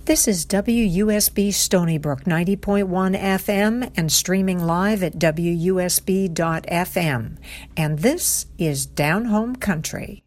This is WUSB Stony Brook 90.1 FM and streaming live at WUSB.FM. And this is Down Home Country.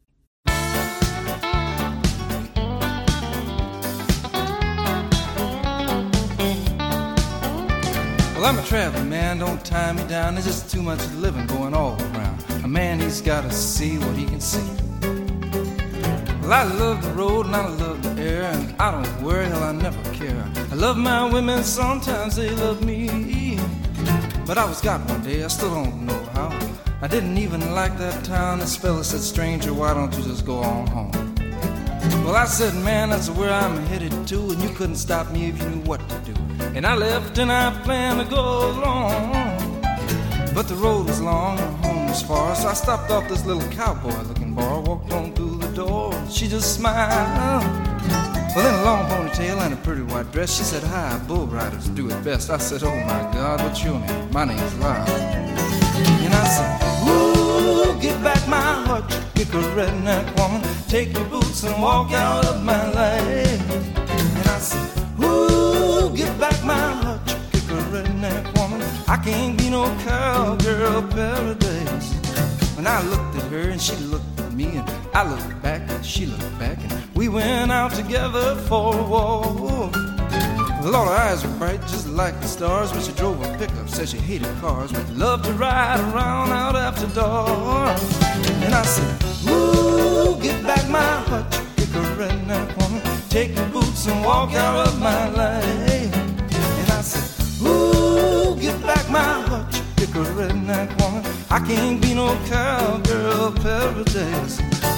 Well, I'm a traveling man, don't tie me down. There's just too much living going all around. A man, he's got to see what he can see. Well, I love the road and I love the air, and I don't worry, hell, I never care. I love my women, sometimes they love me. But I was got one day, I still don't know how. I didn't even like that town. This fella said, stranger, why don't you just go on home? Well, I said, man, that's where I'm headed to, and you couldn't stop me if you knew what to do. And I left and I planned to go along, but the road was long and home was far, so I stopped off this little cowboy-looking bar, walked on through the door, and she just smiled. Well, in a long ponytail and a pretty white dress, she said, hi, bull riders do it best. I said, oh my God, what's your name? My name's Lyle. And I said, ooh, get back my heart, you kick a redneck woman, take your boots and walk out of my life. And I said, ooh, get back my heart, you kick a redneck woman, I can't be no cowgirl paradise. When I looked at her and she looked at me, and I looked back and she looked back, and we went out together for a walk. Lord, her eyes were bright just like the stars when she drove a pickup, said she hated cars, but loved to ride around out after dark. And I said, ooh, get back my heart, you kick a redneck woman, take your boots and walk out of my life. And I said, ooh, get back my heart, you kick a redneck woman, I can't be no cowgirl paradise.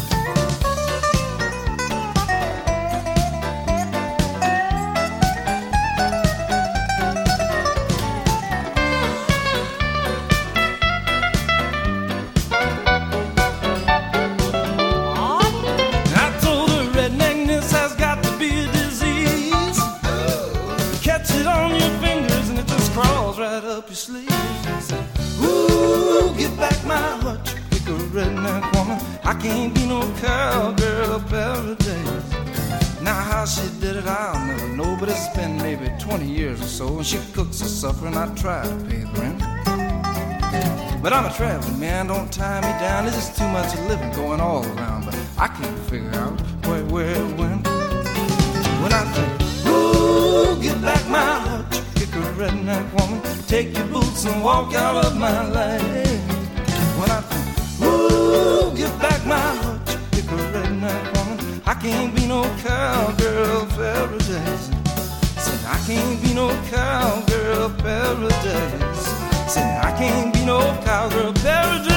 Up your sleeve. Ooh, get back my heart, you kick a redneck woman, I can't be no cowgirl paradise. Now how she did it I'll never know, but it's been maybe 20 years or so, and she cooks us supper and I try to pay the rent. But I'm a traveling man, don't tie me down, there's just too much living going all around, but I can't figure out where it went. When I think, ooh, get back my heart, you kick a redneck woman, take your boots and walk out of my life. When I think, ooh, get back my heart, you kick a redneck woman, I can't be no cowgirl paradise. Said I can't be no cowgirl paradise. Said I can't be no cowgirl paradise.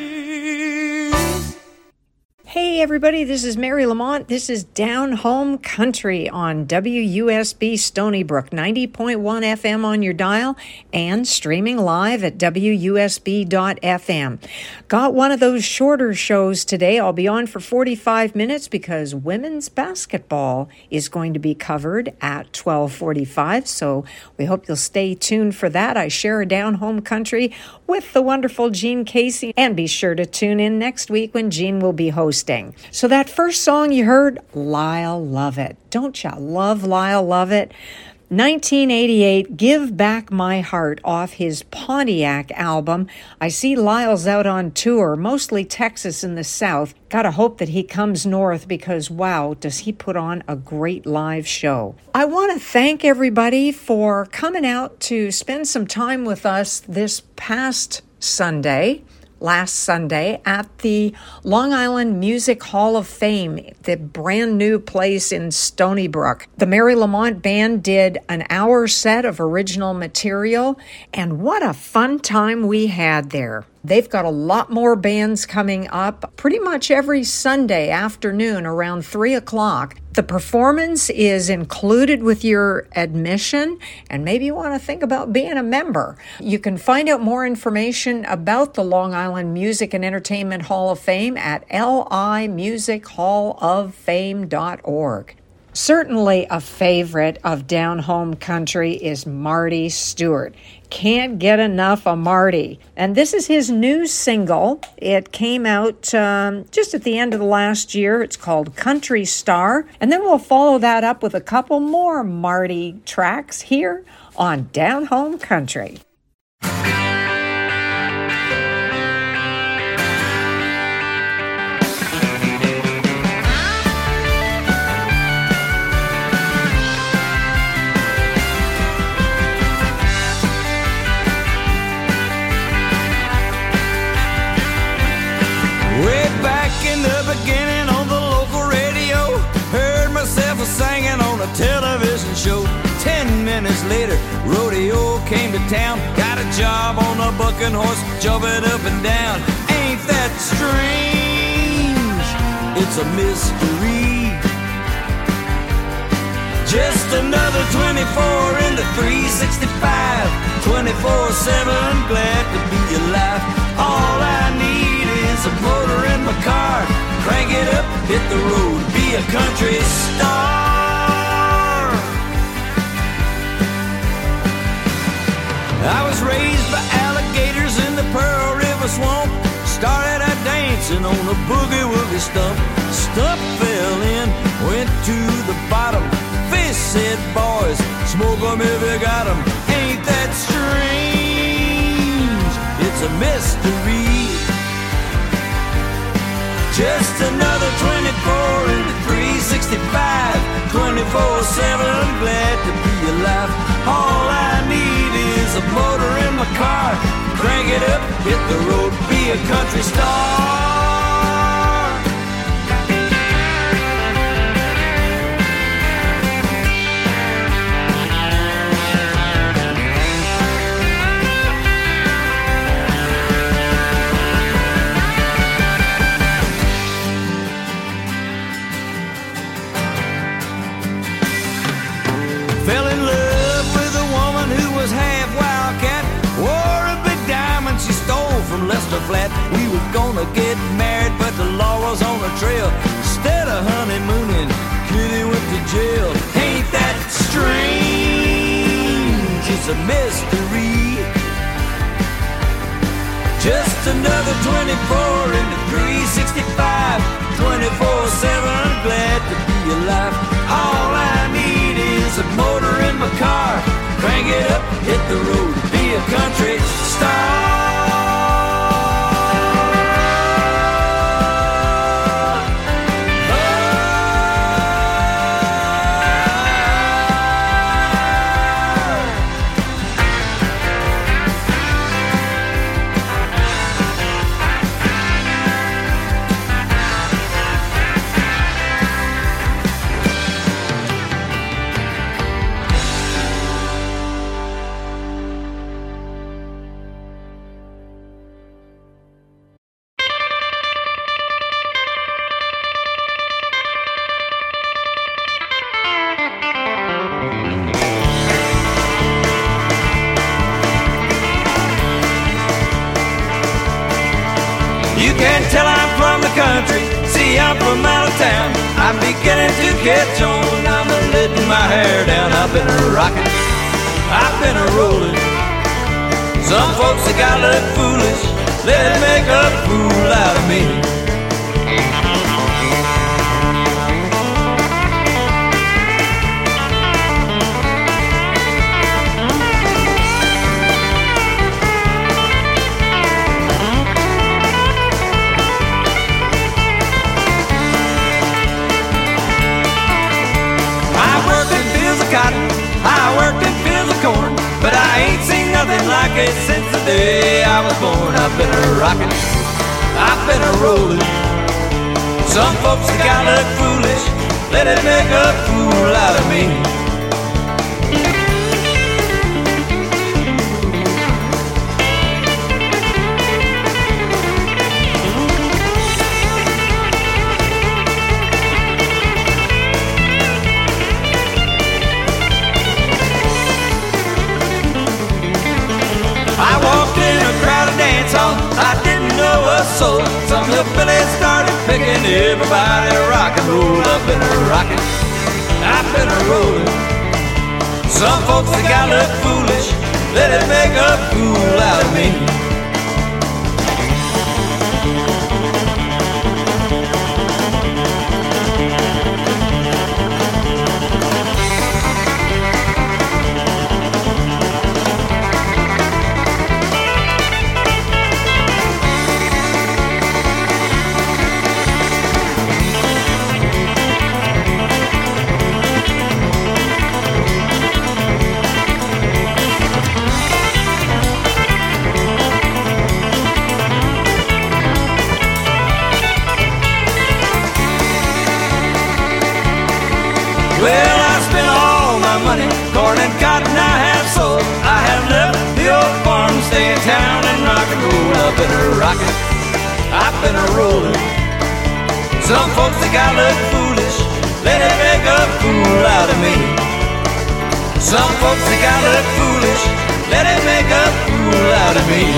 Hey everybody, this is Mary Lamont. This is Down Home Country on WUSB Stony Brook 90.1 FM on your dial and streaming live at WUSB.FM. Got one of those shorter shows today. I'll be on for 45 minutes because women's basketball is going to be covered at 12:45. So we hope you'll stay tuned for that. I share a Down Home Country with the wonderful Jean Casey, and be sure to tune in next week when Jean will be hosting. So that first song you heard, Lyle Lovett. Don't ya love Lyle Lovett? 1988, Give Back My Heart off his Pontiac album. I see Lyle's out on tour, mostly Texas and the South. Gotta hope that he comes north because, wow, does he put on a great live show. I want to thank everybody for coming out to spend some time with us this past last Sunday at the Long Island Music Hall of Fame, the brand new place in Stony Brook. The Mary Lamont Band did an hour set of original material, and what a fun time we had there. They've got a lot more bands coming up pretty much every Sunday afternoon around 3 o'clock. The performance is included with your admission, and maybe you want to think about being a member. You can find out more information about the Long Island Music and Entertainment Hall of Fame at limusichalloffame.org. Certainly a favorite of Down Home Country is Marty Stuart. Can't get enough of Marty. And this is his new single. It came out just at the end of the last year. It's called Country Star. And then we'll follow that up with a couple more Marty tracks here on Down Home Country. Beginning on the local radio, heard myself singing on a television show. 10 minutes later, rodeo came to town. Got a job on a bucking horse, jumping up and down. Ain't that strange? It's a mystery. Just another 24 into 365, 24/7, glad to be alive. All I need is a motor in my car. Crank it up, hit the road, be a country star. I was raised by alligators in the Pearl River swamp. Started out dancing on a boogie-woogie stump. Stump fell in, went to the bottom. Fish said, boys, smoke 'em if you got 'em. Ain't that strange? It's a mystery. Just another 24 into 365, 24/7, glad to be alive. All I need is a motor in my car. Crank it up, hit the road, be a country star. Fell in love with a woman who was half wildcat. Wore a big diamond she stole from Lester Flat. We were gonna get married, but the law was on the trail. Instead of honeymooning, Kitty went to jail. Ain't that strange? It's a mystery. Just another 24 into 365, 24/7, glad to be alive. All I need is a motor in my car. Crank it up, hit the road, be a country star. Tell I'm from the country, see I'm from out of town. I'm beginning to catch on, I'm letting my hair down. I've been a rockin', I've been a rollin'. Some folks that got look foolish, let it make a fool out of me. Cotton, I worked in fields of corn, but I ain't seen nothing like it since the day I was born. I've been a rockin', I've been a rollin'. Some folks that got look foolish, let it make a fool out of me. I didn't know a soul. Some hillbillies started picking everybody rock and roll. I've been a rockin', I've been a rolling. Some folks think I look foolish, let it make a fool out of me. Well, I spent all my money, corn and cotton I have sold. I have left the old farm, stay in town and rock and roll. I've been a rockin', I've been a rollin'. Some folks think I look foolish, let it make a fool out of me. Some folks think I look foolish, let it make a fool out of me.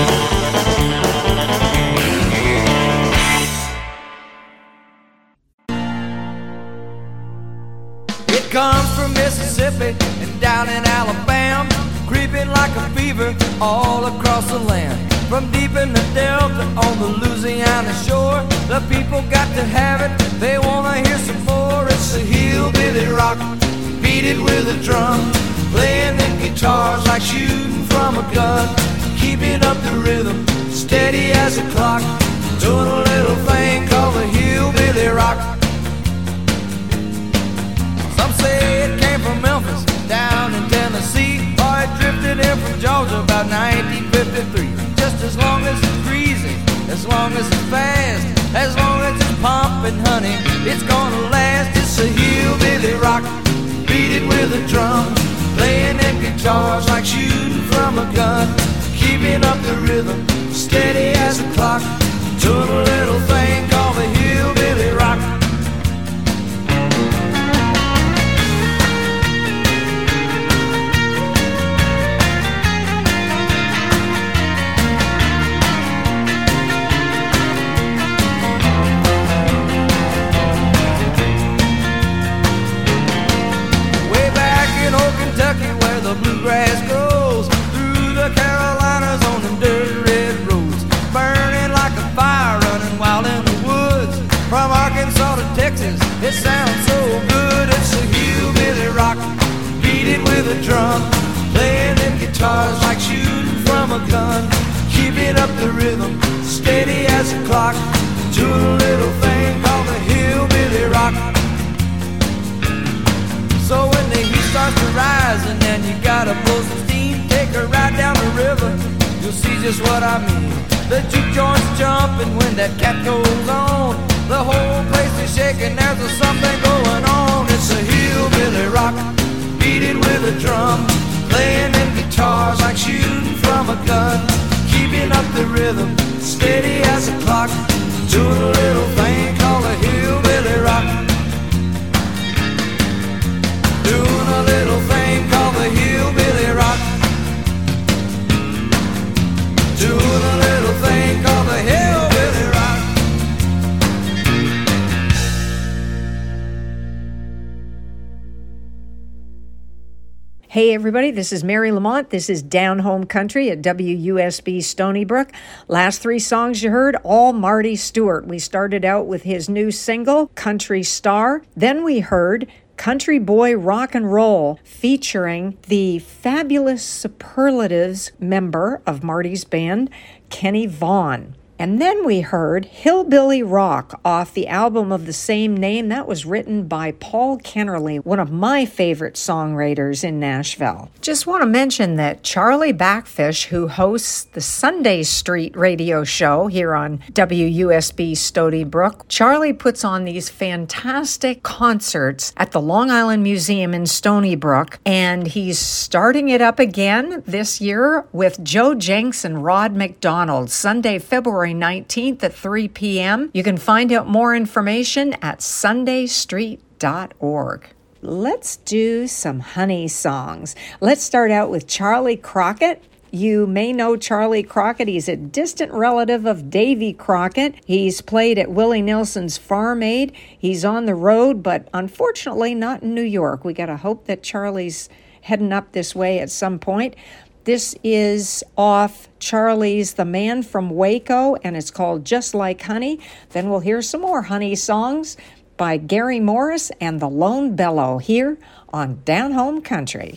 Comes from Mississippi and down in Alabama, creeping like a fever all across the land. From deep in the Delta on the Louisiana shore, the people got to have it, they wanna hear some more. It's a hillbilly rock, beat it with a drum, playing the guitars like shooting from a gun, keeping up the rhythm, steady as a clock, doing a little thing called the hillbilly rock. Some say it came from Memphis, down in Tennessee, or it drifted in from Georgia about 1953. Just as long as it's breezy, as long as it's fast, as long as it's pumping, honey, it's gonna last. It's a hillbilly rock, beat it with a drum, playing them guitars like shooting from a gun, keeping up the rhythm, steady as a clock, doing a little thing called the hillbilly rock. Bluegrass grows through the Carolinas on them dirt red roads, burning like a fire running wild in the woods. From Arkansas to Texas, it sounds so good. It's a hillbilly rock, beat it with a drum, playing them guitars like shooting from a gun, keeping up the rhythm, steady as a clock, doing a little thing called the hillbilly rock. So when the heat starts to rise and then you gotta blow some steam, take a ride down the river, you'll see just what I mean. The juke joint's jumping when that cat goes on, the whole place is shaking, there's something going on. It's a hillbilly rock, beat it with a drum, playing them guitars like shooting from a gun, keeping up the rhythm, steady as a clock, doing a little thing called a hillbilly rock. Doing a little thing called the hillbilly rock. Doing a little thing called the hillbilly rock. Hey everybody, this is Mary Lamont. This is Down Home Country at WUSB Stony Brook. Last three songs you heard, all Marty Stuart. We started out with his new single, Country Star. Then we heard Country Boy Rock and Roll, featuring the fabulous Superlatives member of Marty's band, Kenny Vaughan. And then we heard Hillbilly Rock off the album of the same name. That was written by Paul Kennerly, one of my favorite songwriters in Nashville. Just want to mention that Charlie Backfish, who hosts the Sunday Street radio show here on WUSB Stony Brook, Charlie puts on these fantastic concerts at the Long Island Museum in Stony Brook, and he's starting it up again this year with Joe Jenks and Rod McDonald, Sunday, February 19th at 3 p.m. You can find out more information at sundaystreet.org. Let's do some honey songs. Let's start out with Charlie Crockett You may know Charlie Crockett. He's a distant relative of Davy Crockett. He's played at Willie Nelson's Farm Aid. He's on the road, but unfortunately not in New York. We got to hope that Charlie's heading up this way at some point. This is off Charlie's The Man from Waco, and it's called Just Like Honey. Then we'll hear some more Honey songs by Gary Morris and the Lone Bellow here on Down Home Country.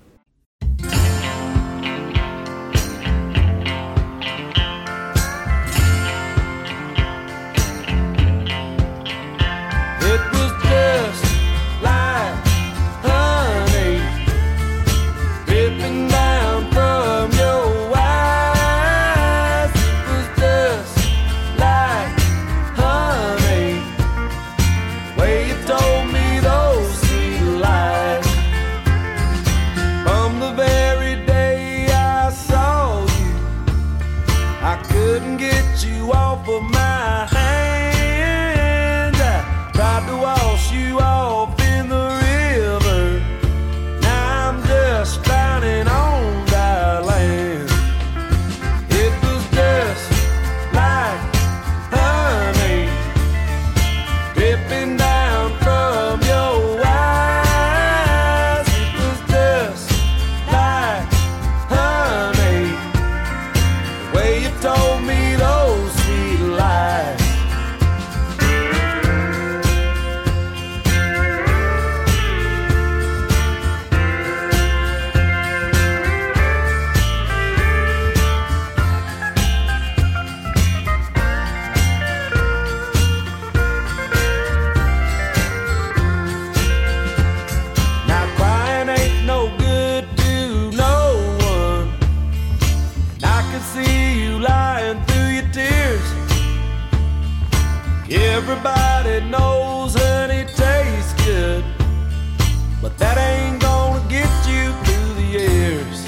Everybody knows honey tastes good, but that ain't gonna get you through the years.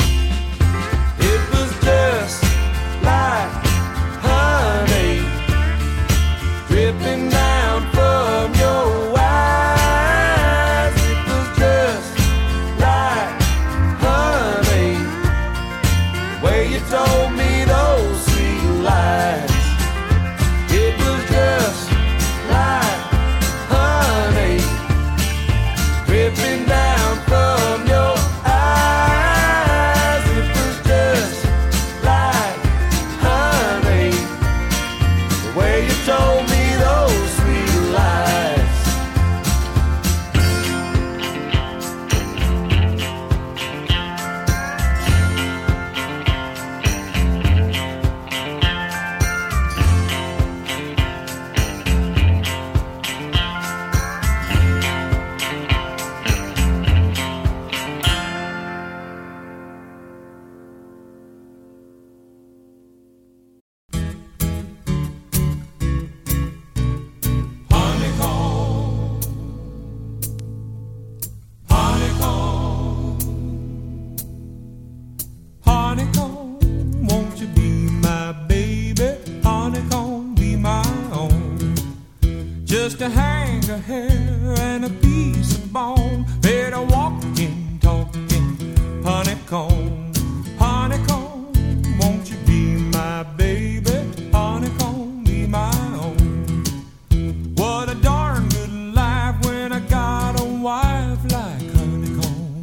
It was just like honey dripping down from your eyes. It was just like honey, the way you told me those sweet lies. It was just like honey dripping down from your eyes. It was just like honey, the way you told me those sweet lies. Honeycomb, won't you be my baby? Honeycomb, be my own. Just a hang of hair and a piece of bone. Better walking, talking, honeycomb. Honeycomb, won't you be my baby? Honeycomb, be my own. What a darn good life when I got a wife like honeycomb.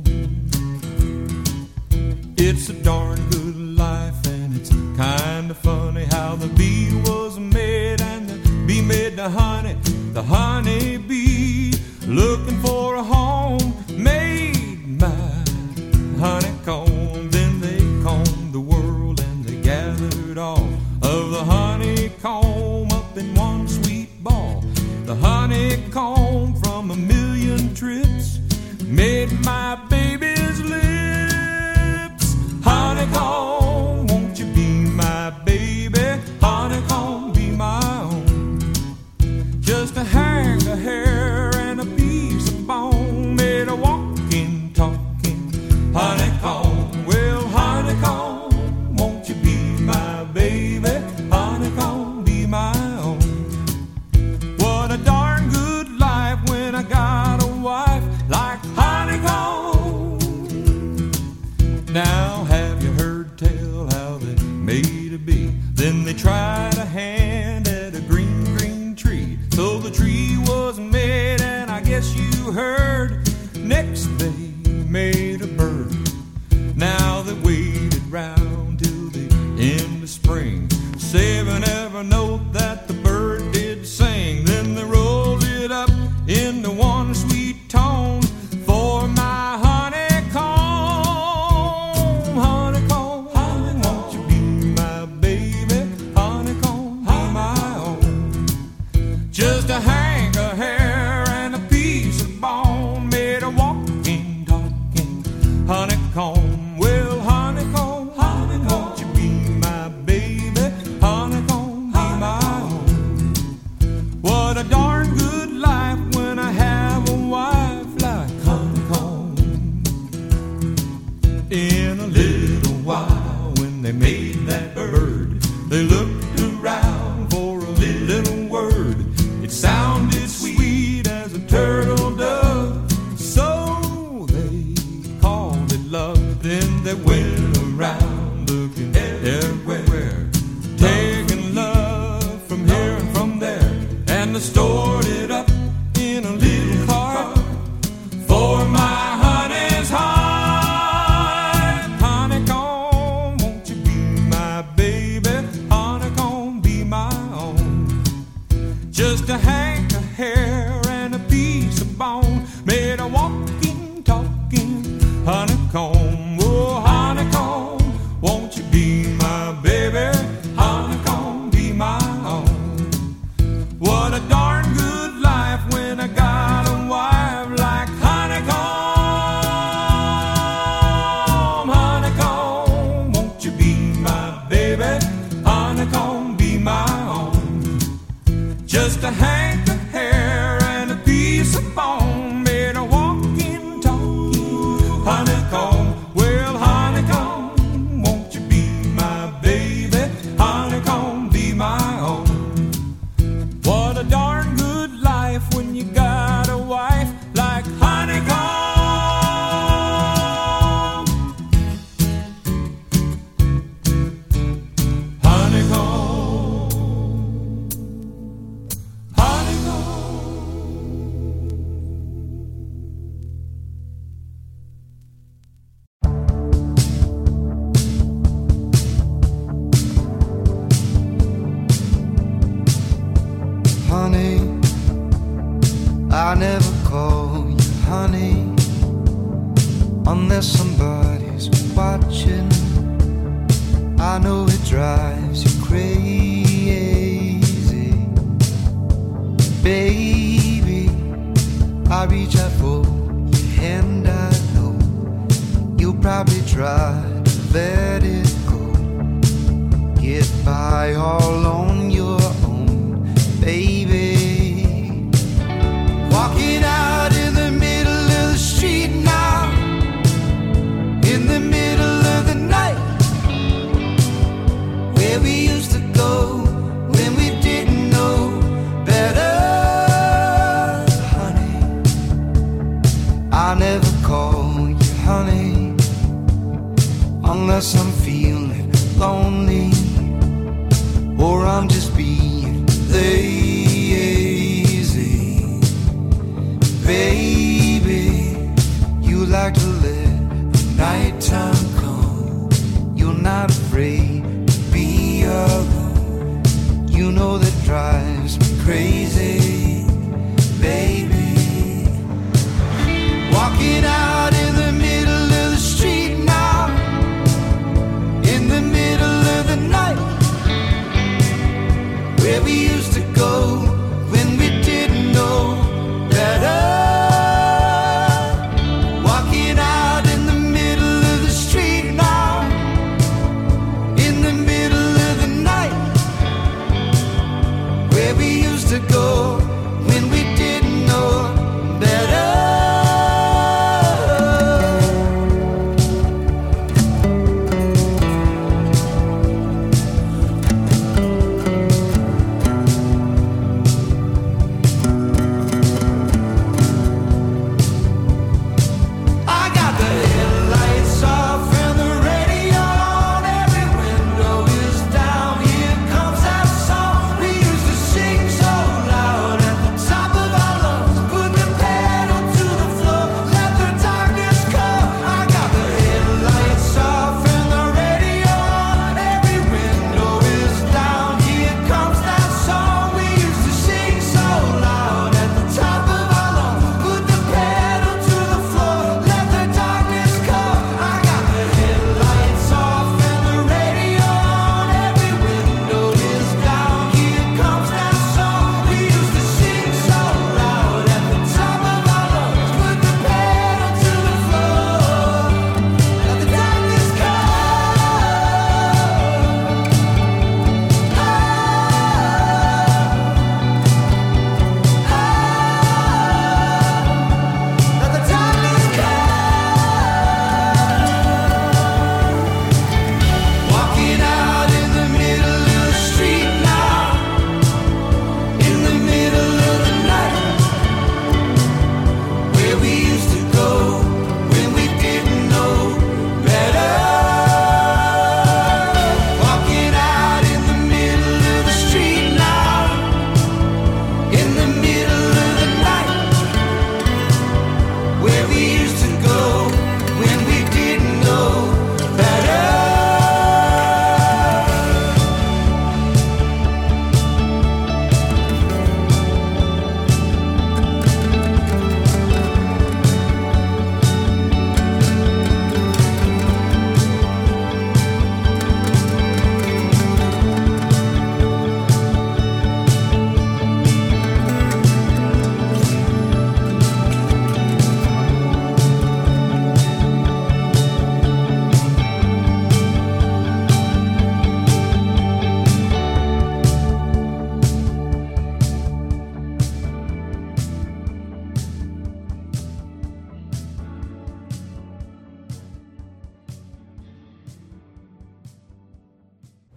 It's a darn good life, and it's kind of funny how the bee was made and the bee made the honey. The honey bee looking for a home made my honeycomb. Then they combed the world and they gathered all of the honeycomb up in one sweet ball. The honeycomb from a million trips made my baby's lips. Honeycomb, won't you be my baby? Honeycomb, be my own. Just a hang of hair and a piece of bone. Then they tried a hand at a green, green tree. So the tree was made, and I guess you heard. Next they made a bird. Now they waited round till the end of spring, saving every note that the bird did sing. Then they rolled it up into one sweet tone for my honeycomb. Honeycomb, honey, won't you be my baby? Honeycomb, be my own. Just a hank of hair and a piece of bone made a walking, talking honeycomb. Well, honeycomb, honey, won't you be my baby? Honeycomb, be my own. What a darn good life when I have a wife like honeycomb. In a little while, when they made that bird, they looked around for a little word. It sounded sweet as a turtle dove, so they called it love. Then they went around looking everywhere, taking love from here and from there, and they stored it up in a little car for my honey's heart. Honeycomb, won't you be my baby? Honeycomb, be my own. Just a hank of hair and a piece of bone made a walking, talking honeycomb. Oh, honeycomb, won't you be my baby? Honeycomb, be my own. What a darn good life when I got a wife like honeycomb. Honeycomb, won't you be my baby? Honeycomb, be my own. Just a hank of hair and a piece of bone made a walking, talking honeycomb. Well, honeycomb, won't you be my baby? Honeycomb, be my own. What a darn good life when you got a wife like honeycomb. Honeycomb, honeycomb. Honey, I never call you honey unless somebody's watching. I know it drives you crazy. Baby, I reach out for your hand, I know you'll probably try to let it go. Get by all on your own, baby. Walking out in the middle of the street now, in the middle of the night, where we used to go when we didn't know better. Honey, I never call you honey unless I'm feeling lonely or I'm just being lazy. Baby, you like to let the nighttime come. You're not afraid to be alone. You know that drives me crazy, baby. Walking out in the middle of the street now, in the middle of the night, where we used to go when we didn't know better. Walking out in the middle of the street now,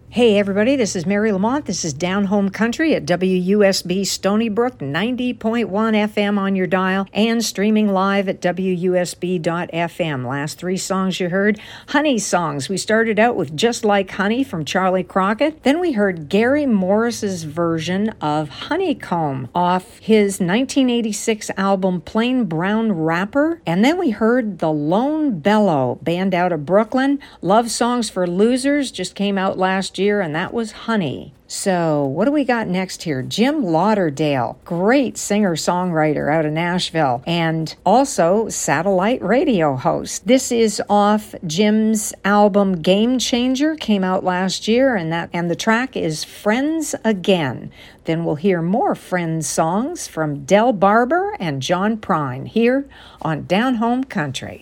Hey everybody, this is Mary Lamont. This is Down Home Country at WUSB Stony Brook, 90.1 FM on your dial, and streaming live at WUSB.FM. Last three songs you heard, Honey songs. We started out with Just Like Honey from Charlie Crockett. Then we heard Gary Morris's version of Honeycomb off his 1986 album Plain Brown Rapper. And then we heard The Lone Bellow, band out of Brooklyn. Love Songs for Losers just came out last year, and that was Honey. So what do we got next here? Jim Lauderdale, great singer-songwriter out of Nashville, and also satellite radio host. This is off Jim's album Game Changer, came out last year, and the track is Friends Again. Then we'll hear more Friends songs from Del Barber and John Prine here on Down Home Country.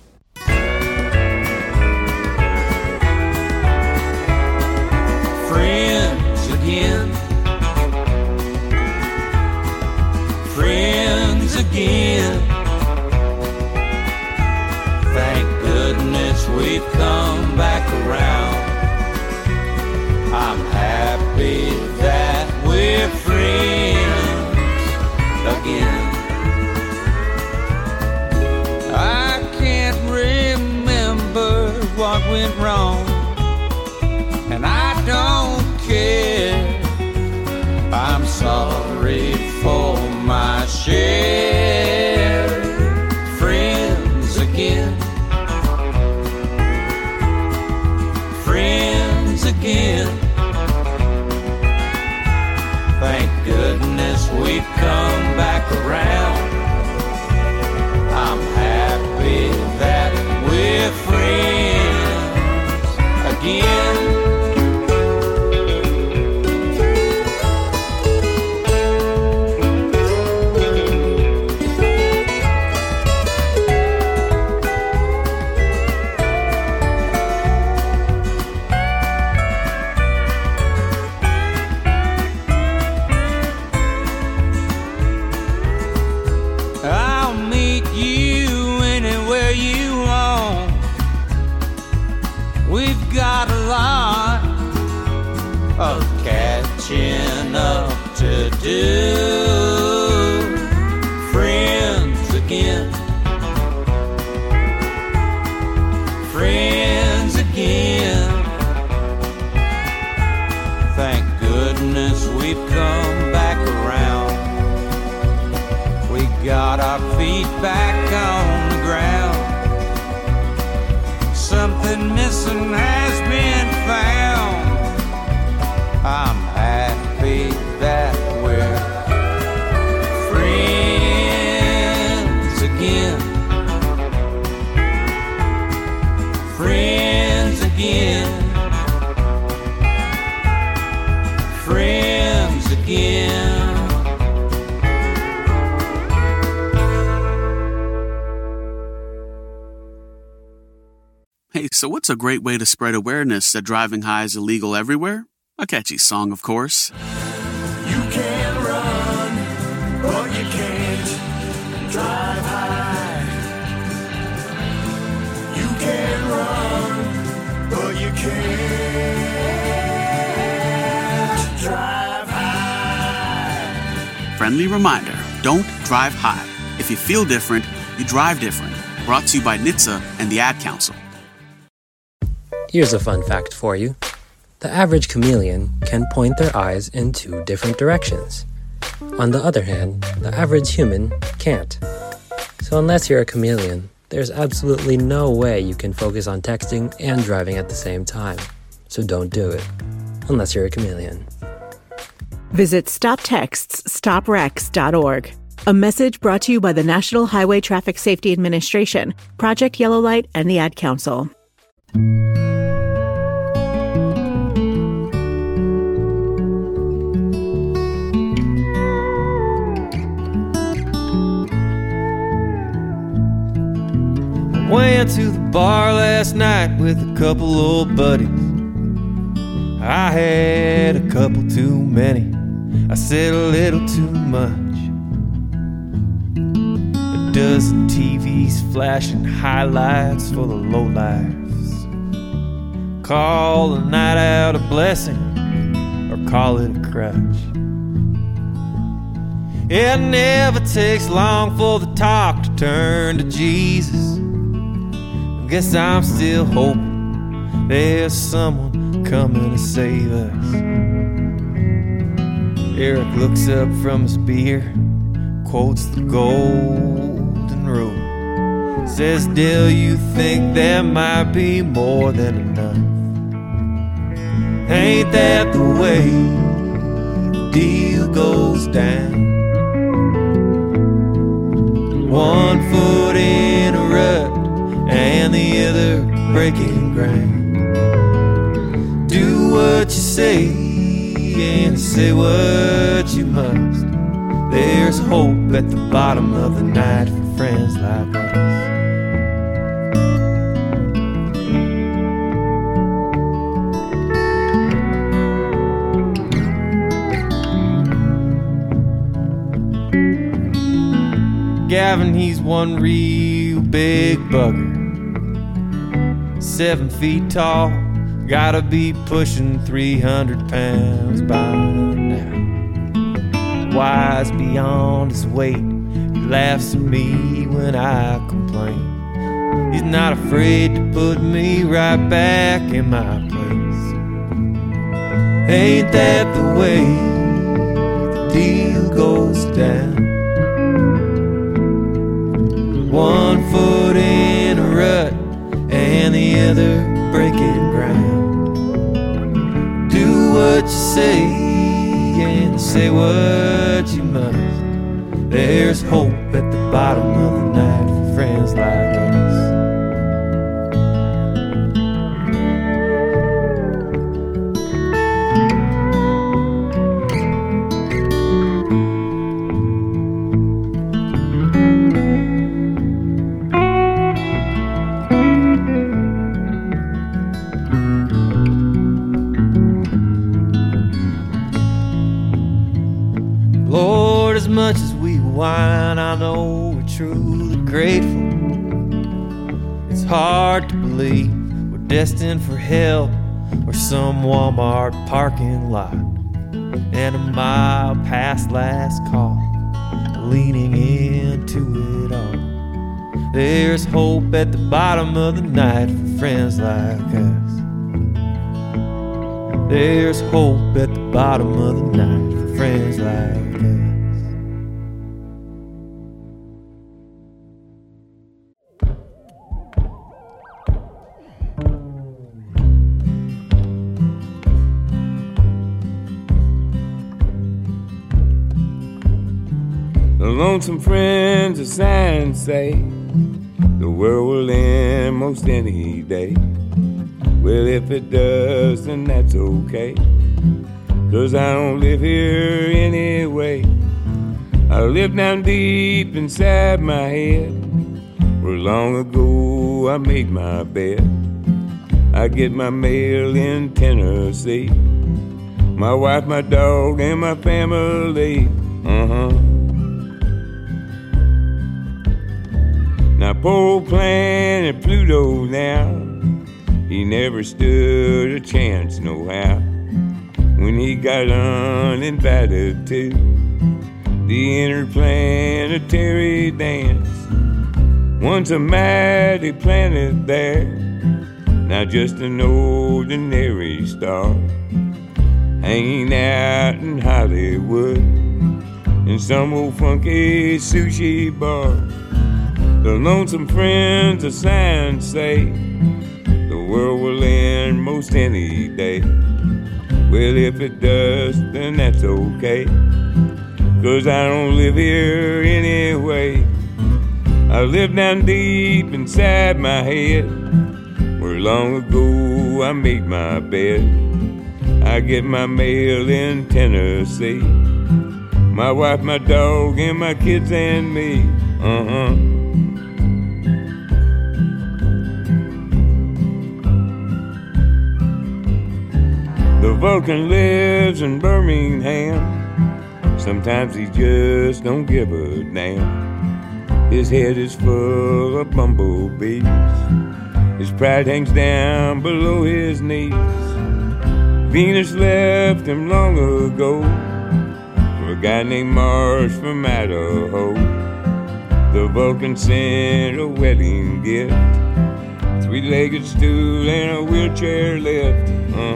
Friends again, friends again. Thank goodness we've come back around. I'm happy that we're friends again. I can't remember what went wrong, and I don't care. I'm sorry for my share. Friends again, friends again. Thank goodness we've come back around. I'm happy that we're friends again. Up to do. Friends again, friends again. Thank goodness we've come back around. We got our feet back on the ground. Something missing has been found. I'm happy that we're friends again. Friends again. Friends again. Hey, so what's a great way to spread awareness that driving high is illegal everywhere? A catchy song, of course. You can run, but you can't drive high. You can run, but you can't drive high. Friendly reminder, don't drive high. If you feel different, you drive different. Brought to you by NHTSA and the Ad Council. Here's a fun fact for you. The average chameleon can point their eyes in two different directions. On the other hand, the average human can't. So unless you're a chameleon, there's absolutely no way you can focus on texting and driving at the same time. So don't do it, unless you're a chameleon. Visit StopTextsStopWrecks.org. A message brought to you by the National Highway Traffic Safety Administration, Project Yellow Light, and the Ad Council. Went to the bar last night with a couple old buddies. I had a couple too many. I said a little too much. A dozen TVs flashing highlights for the lowlifes. call the night out a blessing or call it a crutch. It never takes long for the talk to turn to Jesus. I guess I'm still hoping there's someone coming to save us. Eric looks up from his beer, quotes the golden rule. Says, Dale, you think there might be more than enough? Ain't that the way the deal goes down? One foot in a rut and the other breaking ground. Do what you say and say what you must. There's hope at the bottom of the night for friends like us. Gavin, he's one real big bugger, 7 feet tall, gotta be pushing 300 pounds by now. Wise beyond his weight, he laughs at me when I complain. He's not afraid to put me right back in my place. Ain't that the way the deal goes down? One foot in a rut and the other breaking ground. Do what you say and say what you must. There's hope at the bottom of the night for friends like us. As much as we whine, I know we're truly grateful. It's hard to believe we're destined for hell or some Walmart parking lot. And a mile past last call, leaning into it all. There's hope at the bottom of the night for friends like us. There's hope at the bottom of the night for friends like us. Lonesome friends of science say the world will end most any day. Well, if it does, then that's okay, 'cause I don't live here anyway. I live down deep inside my head, where long ago I made my bed. I get my mail in Tennessee, my wife, my dog, and my family. Now poor old planet Pluto now, he never stood a chance no how, when he got uninvited to the interplanetary dance. Once a mighty planet there, now just an ordinary star, hanging out in Hollywood in some old funky sushi bar. The lonesome friends of science say the world will end most any day. Well, if it does, then that's okay, 'cause I don't live here anyway. I live down deep inside my head, where long ago I made my bed. I get my mail in Tennessee, my wife, my dog, and my kids and me. The Vulcan lives in Birmingham. Sometimes he just don't give a damn. His head is full of bumblebees, His pride hangs down below his knees. Venus left him long ago for a guy named Mars from Idaho. The Vulcan sent a wedding gift, 3-legged stool and a wheelchair lift.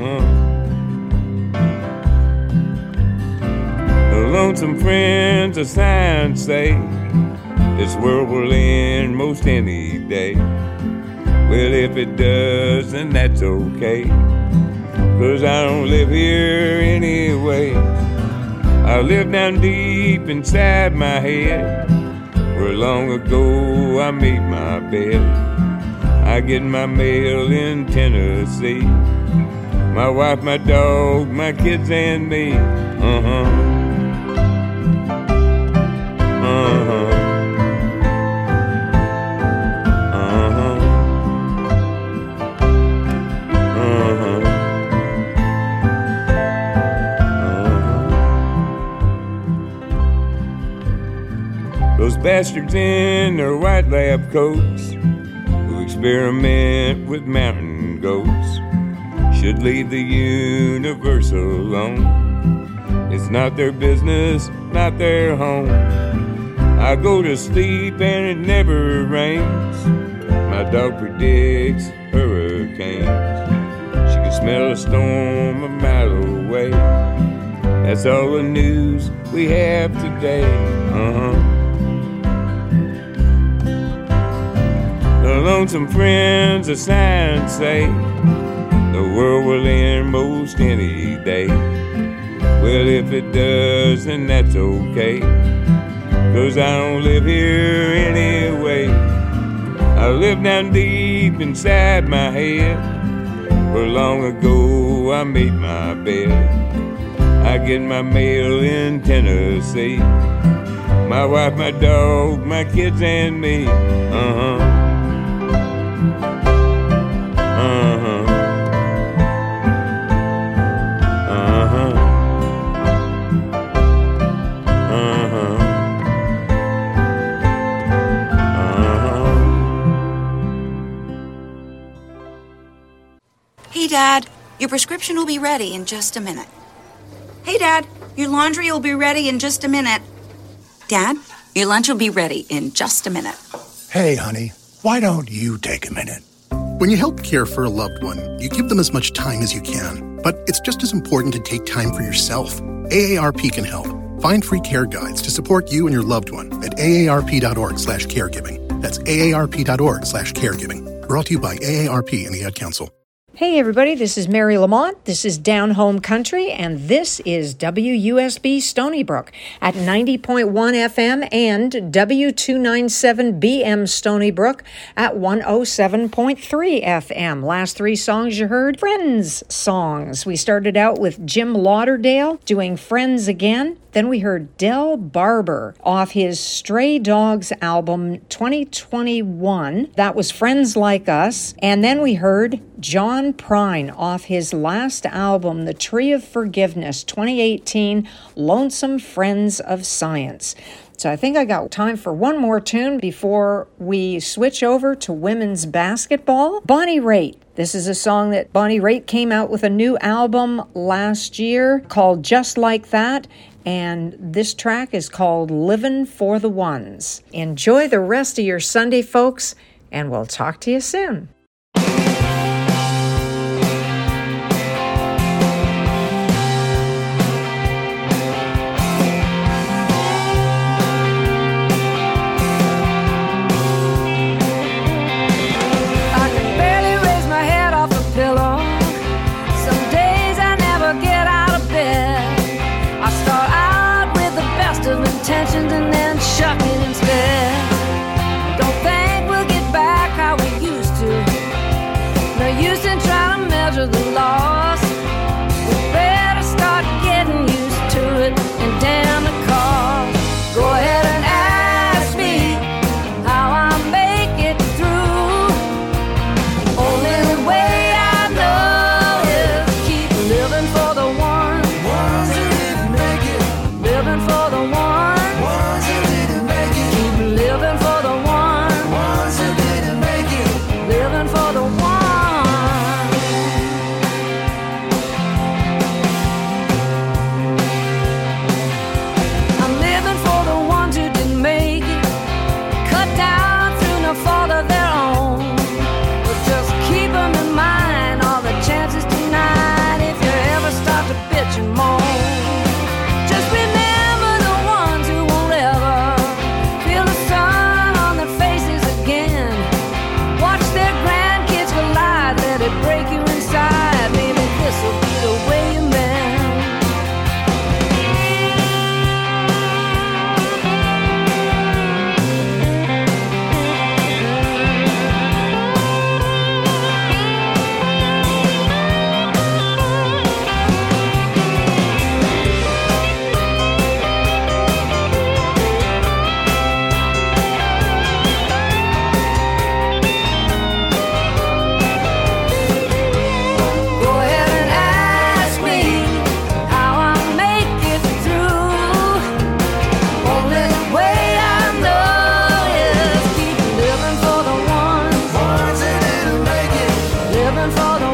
The lonesome friends of science say this world will end most any day. Well, if it does, then that's okay, 'cause I don't live here anyway. I live down deep inside my head, where long ago I made my bed. I get my mail in Tennessee, my wife, my dog, my kids, and me. Those bastards in their white lab coats who experiment with mountain goats should leave the universe alone. It's not their business, not their home. I go to sleep and it never rains. My dog predicts hurricanes. She can smell a storm a mile away. That's all the news we have today. The lonesome friends of science say the world will end most any day. Well, if it does, then that's okay, 'cause I don't live here anyway. I live down deep inside my head, where long ago I made my bed. I get my mail in Tennessee, my wife, my dog, my kids, and me. Hey, Dad, your prescription will be ready in just a minute. Hey, Dad, your laundry will be ready in just a minute. Dad, your lunch will be ready in just a minute. Hey, honey, why don't you take a minute? When you help care for a loved one, you give them as much time as you can. But it's just as important to take time for yourself. AARP can help. Find free care guides to support you and your loved one at aarp.org/caregiving. That's aarp.org/caregiving. Brought to you by AARP and the Ad Council. Hey everybody, this is Mary Lamont. This is Down Home Country, and this is WUSB Stony Brook at 90.1 FM and W297BM Stony Brook at 107.3 FM. Last three songs you heard, Friends songs. We started out with Jim Lauderdale doing Friends Again. Then we heard Del Barber off his Stray Dogs album 2021. That was Friends Like Us. And then we heard John Prine off his last album, The Tree of Forgiveness 2018, Lonesome Friends of Science. So I think I got time for one more tune before we switch over to women's basketball. Bonnie Raitt. This is a song that Bonnie Raitt came out with a new album last year called Just Like That. And this track is called Livin' for the Ones. Enjoy the rest of your Sunday, folks, and we'll talk to you soon. Intentions and then shucking instead. Don't think we'll get back how we used to. they break you inside. Maybe this'll be the way you mend. Living for the